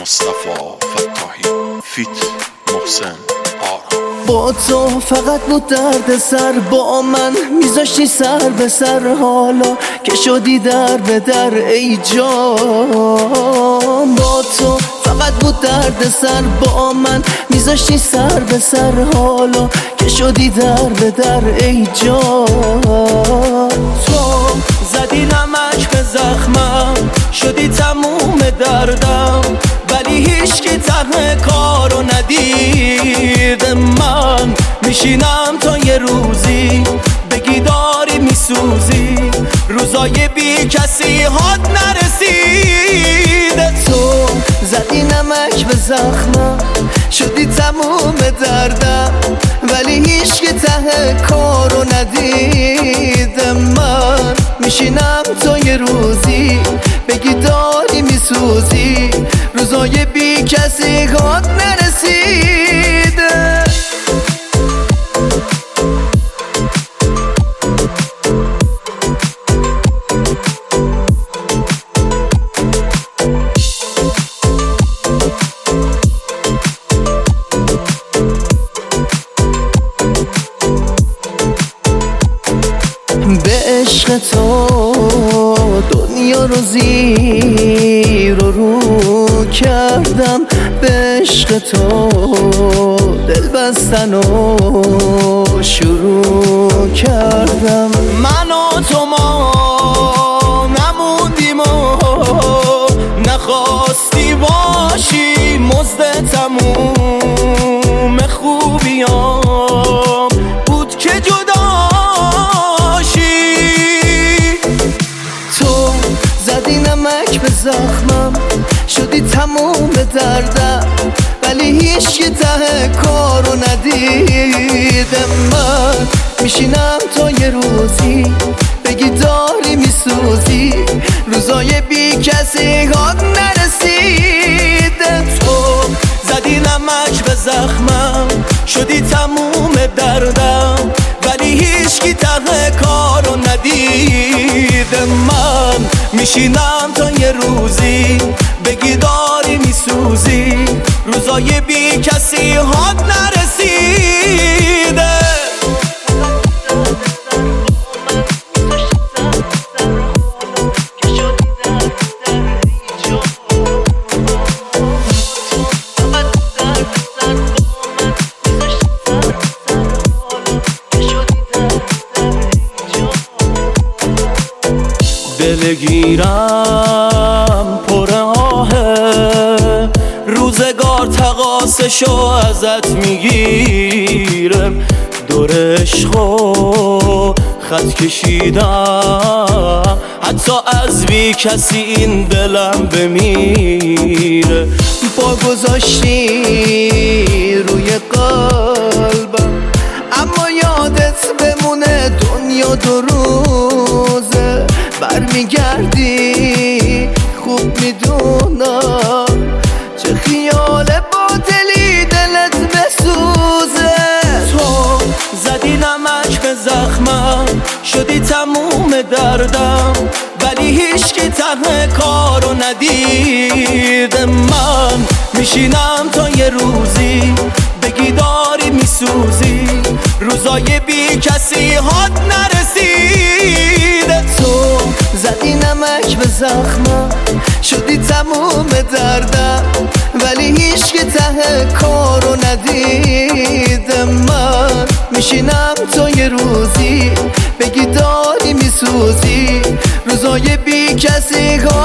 مصطفی فتاحی فیت محسن آرا. با تو فقط بود درد سر، با من میذاشتی سر به سر، حالا که شدی در به در ای جان. با تو فقط بود درد سر، با من میذاشتی سر به سر، حالا که شدی در به در ای جان. تو زدی نمک به زخمم، شدی تموم دردم، ولی هیچ که ته کارو ندید. من میشینم تا یه روزی بگی داری میسوزی، روزای بی کسی هات نرسید. تو زدی نمک به زخمم، شدی تموم دردم، ولی هیچ که ته کارو ندید. من میشینم تا یه روزی بگی داری میسوزی، روزای بی کسی هات نرسید. به عشق تو دنیا رو زیر و رو کردم، به عشق تو دل بستن و شروع کردم. من و تو ما نموندیم و نخواستی باشی مزد تموم خوبیام بود که جدا. زدی نمک به زخمم، شدی تموم دردم، ولی هیچ که ته کارو ندید. من میشینم تا یه روزی بگی داری میسوزی، روزای بی کسی هات نرسید. تو زدی نمک به زخمم، شدی تموم دردم، ولی هیچ کی ته کارو ندید. من میشینم تا یه روزی بگی داری میسوزی، روزای بی کسی هات نرسیده. دلگیرم پر آهه، روزگار تقاسشو ازت میگیره. دور عشقو خط کشیدم، حتی از بی کسی این دلم بمیره. پا گذاشتی روی قلبم، اما یادت بمونه دنیا دو روزه. برمیگردی خوب میدونم چه خیال باطلی دلت بسوزه. تو زدی نمک به زخمم، شدی تموم دردم، ولی هیچ که ته کارو ندید. من میشینم تا یه روزی بگی داری میسوزی، روزای بی کسی هات نرسید. تو زدی نمک به زخمم، شدی تموم دردم، ولی هیچ که ته کارو ندید. من میشینم تا یه روزی بگی داری میسوزی، روزای بی کسی